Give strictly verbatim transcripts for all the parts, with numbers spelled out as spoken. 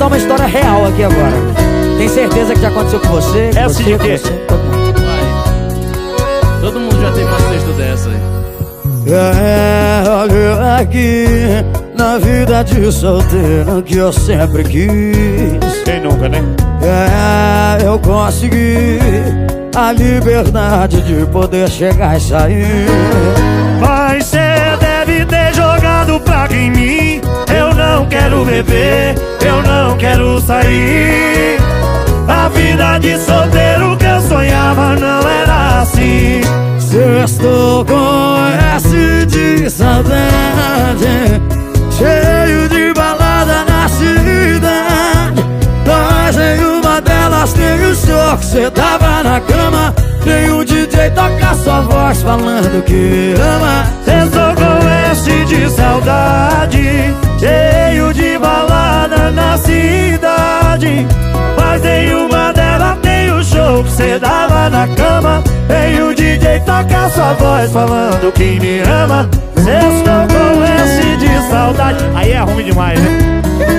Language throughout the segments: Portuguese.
contar uma história real aqui agora. Tem certeza que já aconteceu com você? Com Essa você, de com quê? você, todo mundo. Vai. Todo mundo já teve uma sexta dessa aí. É, olha aqui, na vida de solteiro que eu sempre quis. Quem nunca, né? É, eu consegui a liberdade de poder chegar e sair. Mas cê deve ter jogado praga em mim. Eu não quero beber, eu não quero sair. A vida de solteiro que eu sonhava não era assim. Sextou com S de saudade, cheio de balada na cidade. Mas em uma delas tem o show que cê tava na cama. Tem um D J tocar sua voz falando que me ama. Sextou com S de saudade, cheio de balada na cidade. Mas em uma delas tem o show que cê dava na cama. Tem o D J tocar sua voz falando que me ama. Sextou com S de saudade. Aí é ruim demais, né?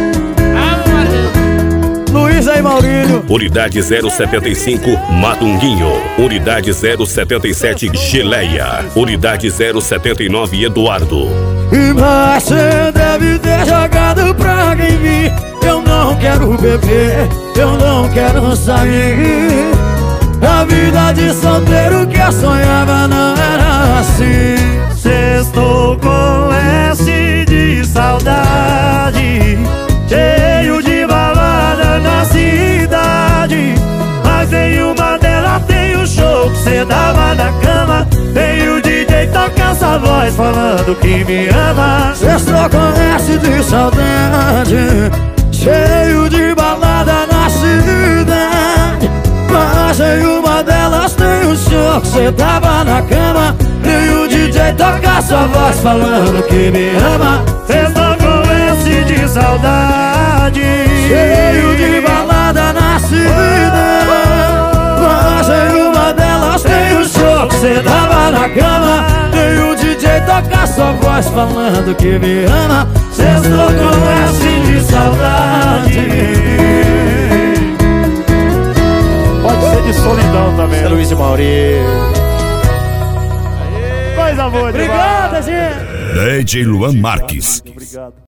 Luiz aí, Maurílio. Unidade zero setenta e cinco, Matunguinho. Unidade zero setenta e sete, Geleia. Unidade zero setenta e nove, Eduardo. E você deve ter jogado praga em mim. Eu não quero beber, eu não quero sair. A vida de solteiro que eu sonhava não era assim. Sextou com S de saudade, cheio de balada na cidade. Mas em uma delas tem o show que cê dava na cama. Tem o D J tocar sua voz falando que me ama. Sextou com S de saudade, cheio de balada na cidade. Mas em uma delas tem o show que cê tava na cama. Tem o D J tocar sua voz falando que me ama. Sextou com S de saudade, Cheio de balada na cidade. Mas em uma delas tem o show que cê tava na cama. Tem o D J tocar sua voz falando que me ama. sextou com S de saudade. Pode ser de solidão também. É Luiz e Maurício. Coisa boa demais. Obrigado, gente. D J Luan Marques. Obrigado.